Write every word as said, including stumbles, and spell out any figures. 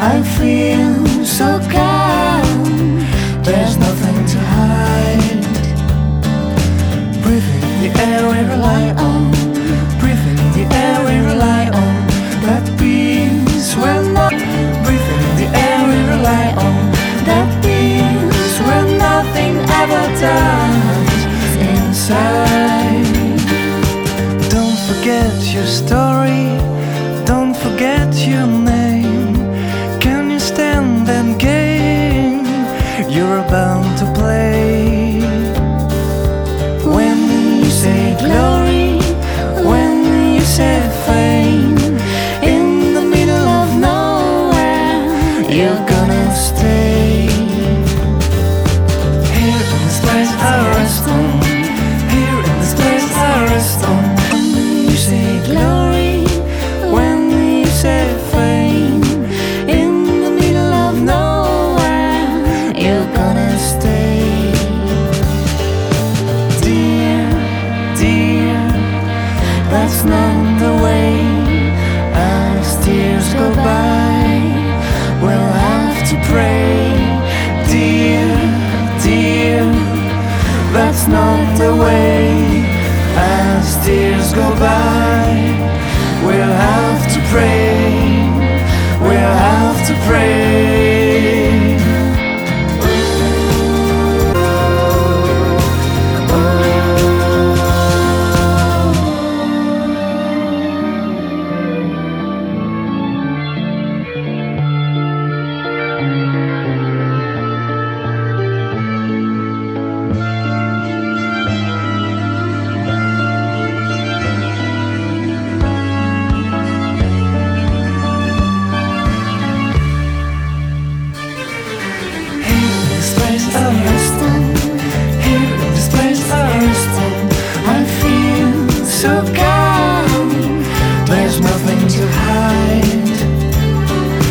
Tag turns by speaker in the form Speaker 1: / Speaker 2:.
Speaker 1: I feel so calm, there's nothing to hide. Breathe in the air we rely on, breathe in the air we rely on. That peace will not. Breathe in the air we rely on. That peace where nothing ever dies inside. Don't forget your story, don't forget your name. Can you stand that game you're about to play? When you say glory, when you say fame, in the middle of nowhere you're gonna stay. Here in this place I rest on, here in this place I rest on. When you say glory, when you say fame, in the middle of nowhere you're gonna stay. Dear, dear, that's not the way. As tears go by, we'll have to pray. Dear, dear, that's not the way. As tears go by, we'll have to pray. We'll have to pray.